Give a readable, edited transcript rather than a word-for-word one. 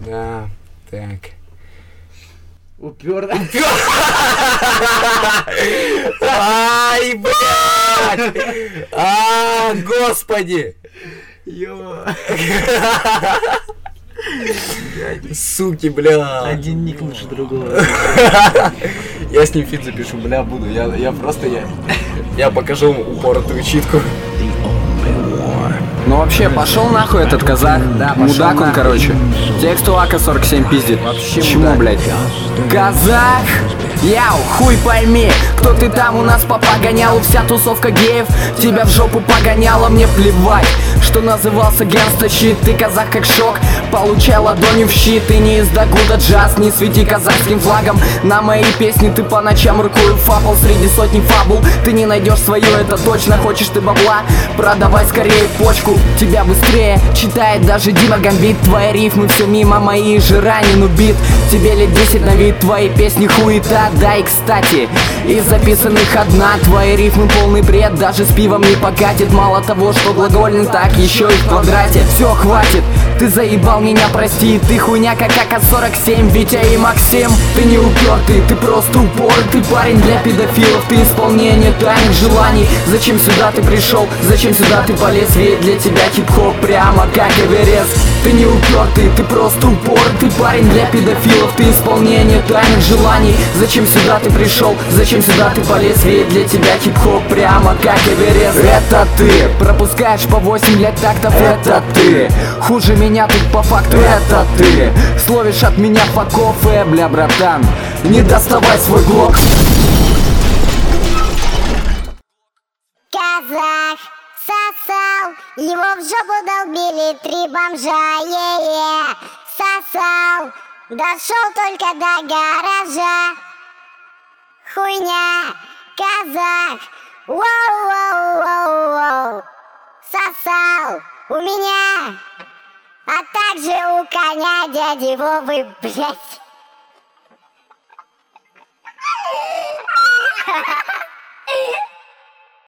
Да, так. Упер. Ай, блядь! Господи! Суки, бля. Один ник лучше другого. Я с ним фит запишу, бля, буду. Я покажу упоротую читку. Ну вообще, пошел нахуй этот казах. Да, мудак он, короче. Текст у Ака 47 пиздит. Вообще чему, блядь? Казах! Яу, хуй пойми, кто ты там у нас попогонял, вся тусовка геев тебя в жопу погоняла, мне плевать, что назывался гангста щит. Ты казах как шок, получай ладонью в щит. Ты не из Дагуда джаз, не свети казахским флагом на мои песни. Ты по ночам рукою фабл среди сотни фабул. Ты не найдешь свое, это точно. Хочешь ты бабла? Продавай скорее почку, тебя быстрее читает даже Дима Гамбит. Твои рифмы все мимо, мои же ранен убит. Тебе лет 10 на вид, твои песни хуета. Да и кстати, из записанных одна. Твои рифмы полный бред, даже с пивом не покатит. Мало того, что глагольный, так еще и в квадрате. Все, хватит, ты заебал меня, прости. Ты хуйня как АК-47, Витя и Максим. Ты не упертый, ты просто упоротый парень для педофилов. Ты исполнение тайных желаний. Зачем сюда ты пришел, зачем сюда ты полез? Ведь для тебя хип-хоп прямо как Эверест. Ты не упертый, ты просто упоротый парень для педофилов. Ты исполнение тайных желаний. Зачем сюда ты пришел, зачем сюда ты полез? Ведь для тебя хип-хоп прямо как Эверест. Это ты пропускаешь по 8 лет тактов. Это ты хуже меня тут по факту. Это ты словишь от меня факов. Бля, братан, не доставай свой глок. Казах сосал, его в жопу долбили 3 бомжа, сосал, дошел только до гаража. Хуйня, казах, воу-воу-воу-воу. Сосал у меня, а также у коня дяди Вовы, блять.